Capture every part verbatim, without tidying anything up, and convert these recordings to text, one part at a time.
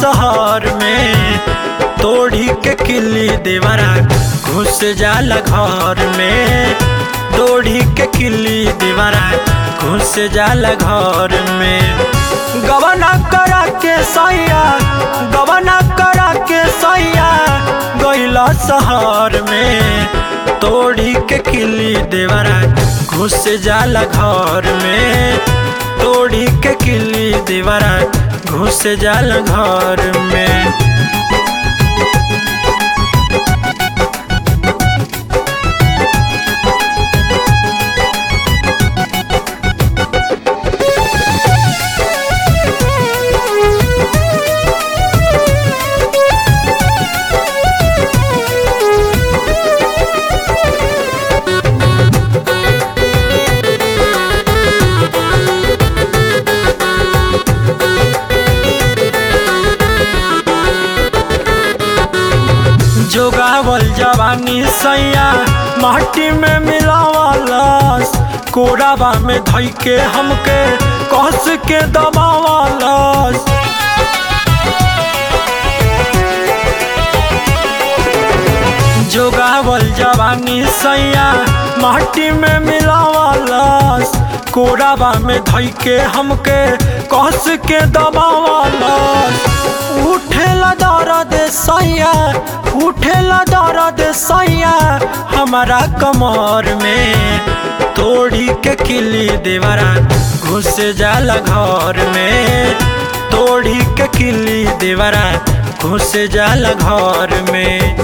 शहर में, तोड़ी के किल्ली देवरा घुस जाला घर में, तोड़ी के किल्ली देवरा घुस जाला घर में। गवना करा के सैया, गवना करा के सैया गइला शहर में, तोड़ी के किल्ली देवरा घुस जाला घर में, तोड़ी के किल्ली देवरा घुस जाला घर में। जोगावल जवानी सैया माटी में मिलावालस, कोराबा में धई के हमके कस के दबावालस। जोगावल जवानी सैया माटी में मिलावालस, कोराबा में धई के हमके कस के दबावालस। उठेला दर्द सैया, उठेला दर्द सैया हमारा कमर में, तोड़ी के किल्ली देवरा घुस जाला घर में, तोड़ी के किल्ली देवरा घुस जाला घर में।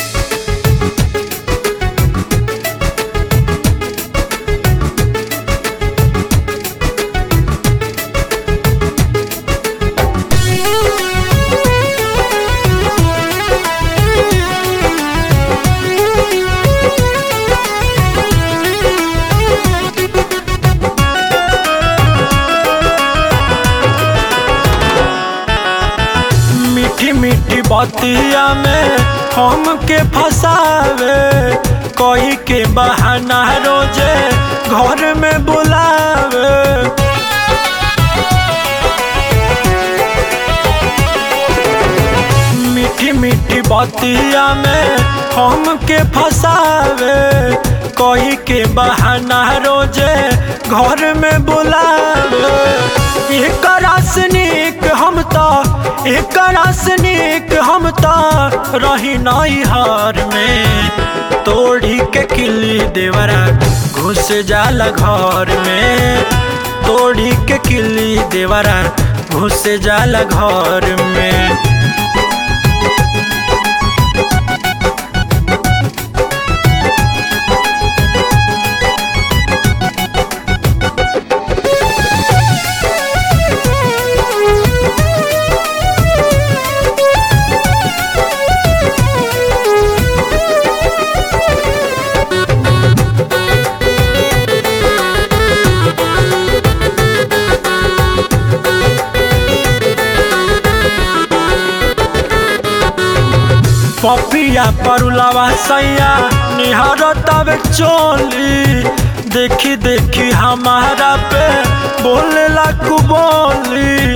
मीठी बतिया में हमके फसावे, कोई के बहाना रोजे घर में बुलावे। मीठी मीठी बतिया में हमके फसावे, कोई के बहाना रोजे घर में बुलावे। एक रासनिक हम तो, एक रासनिक हम तो रही नैहर में, तोड़ी के किल्ली देवरा घुस जाला घर में, तोड़ी के किल्ली देवरा घुस जाला घर में। पपिया परुलावा सैया निहारतावे चोली, देखी देखी हमारा पे बोले लाकू बोली।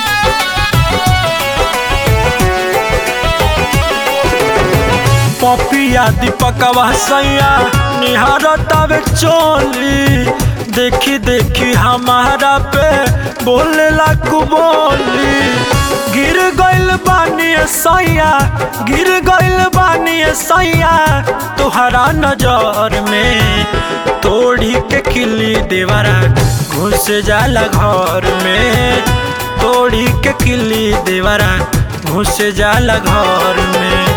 पपिया दीपकवा सैया निहारतावे चोली, देखी देखी हमारा पे बोले लाकू बोली। गिर गइल बानी सैया, गिर गइल बानी सैया तुहरा नजर में, तोड़ी के किल्ली देवरा घुस जाला घर में, तोड़ी के किल्ली देवरा घुस जाला घर में।